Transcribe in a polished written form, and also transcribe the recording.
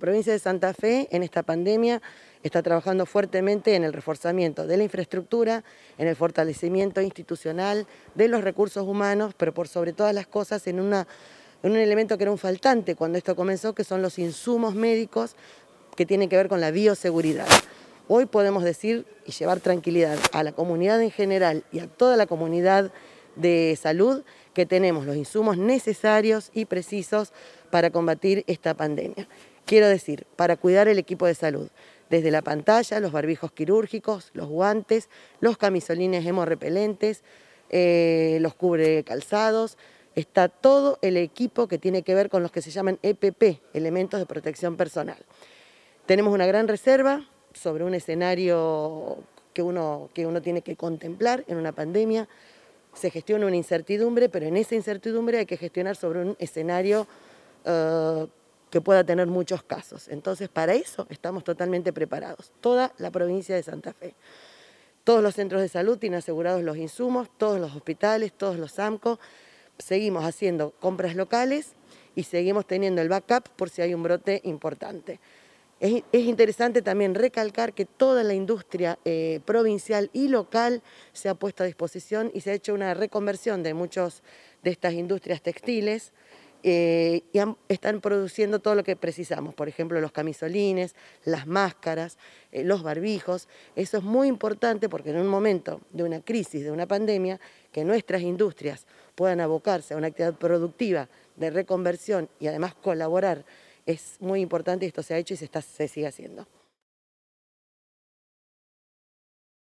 provincia de Santa Fe en esta pandemia está trabajando fuertemente en el reforzamiento de la infraestructura, en el fortalecimiento institucional, de los recursos humanos, pero por sobre todas las cosas en un elemento que era un faltante cuando esto comenzó, que son los insumos médicos que tienen que ver con la bioseguridad. Hoy podemos decir y llevar tranquilidad a la comunidad en general y a toda la comunidad de salud que tenemos los insumos necesarios y precisos para combatir esta pandemia. Quiero decir, para cuidar el equipo de salud, desde la pantalla, los barbijos quirúrgicos, los guantes, los camisolines hemorrepelentes, los cubrecalzados, está todo el equipo que tiene que ver con los que se llaman EPP, elementos de protección personal. Tenemos una gran reserva sobre un escenario que uno tiene que contemplar en una pandemia. Se gestiona una incertidumbre, pero en esa incertidumbre hay que gestionar sobre un escenario que pueda tener muchos casos. Entonces, para eso estamos totalmente preparados, toda la provincia de Santa Fe. Todos los centros de salud tienen asegurados los insumos, todos los hospitales, todos los AMCO. Seguimos haciendo compras locales y seguimos teniendo el backup por si hay un brote importante. Es interesante también recalcar que toda la industria provincial y local se ha puesto a disposición y se ha hecho una reconversión de muchas de estas industrias textiles y están produciendo todo lo que precisamos, por ejemplo los camisolines, las máscaras, los barbijos. Eso es muy importante porque en un momento de una crisis, de una pandemia, que nuestras industrias puedan abocarse a una actividad productiva de reconversión y además colaborar es muy importante y esto se ha hecho y se sigue haciendo.